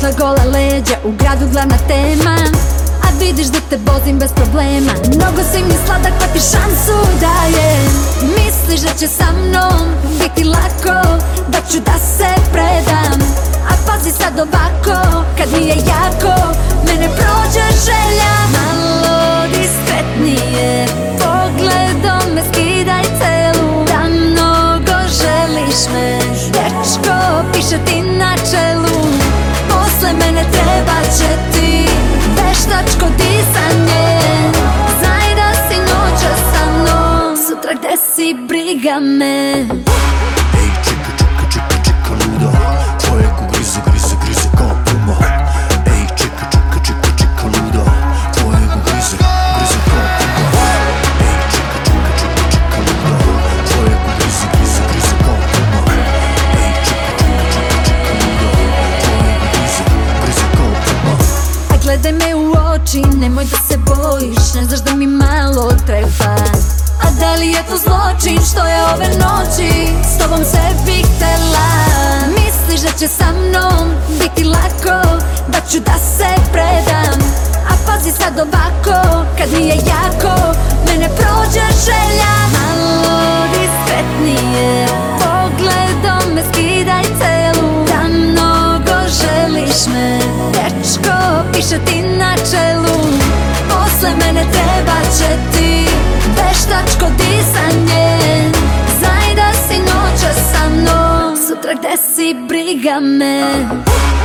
Posle gola leđa, u gradu glavna tema, a vidiš da te vozim bez problema. Mnogo si mi sladak pa ti šansu dajem. Misliš da će sa mnom biti lako, da ću da se predam. A pazi sad ovako, kad mi je jako, mene prođe želja. Malo diskretnije, pogledom me skidaj celu. Da mnogo želiš me, dečko, piše ti na čelu. Posle mene treba će ti veštačko disanje. Znaj da si noća sa mnom, sutra gde si briga me. Ej, čika, čika, čika, čika luda, tvoje ego grize, grize, grize kao puma. Ej, čika, čika, čika, čika luda, tvoje ego grize, grize kao puma. Ej, čika, čika, čika, čika luda, tvoje ego grize, grize, grize kao puma. Ej, čika, čika, čika, čika luda, tvoje ego grize, grize kao puma. A gledaj me u oči, nemoj da se bojiš, ne znaš da mi malo treba. A da li je to zločin što je ove noći s tobom sve bih htela. Misliš da će sa mnom biti lako, da ću da se predam. A pazi sad ovako, kad mi je jako, mene prođe želja. Malo diskretnije, pogledom me skidaj celu. Da mnogo želiš me, dečko, piše ti na čelu. Posle mene treba će ti veštačko disanje. Znaj da si noća sa mnom, sutra gde si briga me.